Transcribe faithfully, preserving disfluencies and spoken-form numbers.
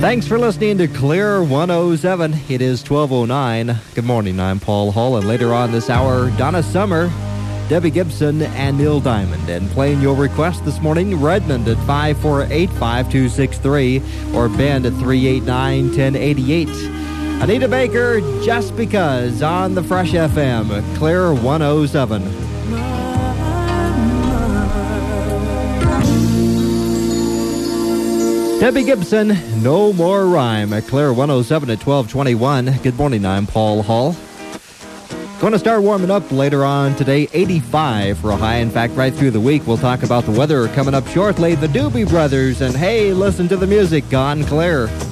Thanks for listening to Clear one oh seven. It is twelve oh nine. Good morning, I'm Paul Hall, and later on this hour, Donna Summer, Debbie Gibson, and Neil Diamond. And playing your request this morning, Redmond at five four eight, five two six three or Ben at three eight nine, one oh eight eight. Anita Baker, Just Because, on the Fresh F M, Clear one oh seven. Debbie Gibson, No More Rhyme, at Clear one oh seven at twelve twenty-one. Good morning, I'm Paul Hall. Going to start warming up later on today, eighty-five for a high. In fact, right through the week, we'll talk about the weather coming up shortly. The Doobie Brothers, and hey, listen to the music on Clear.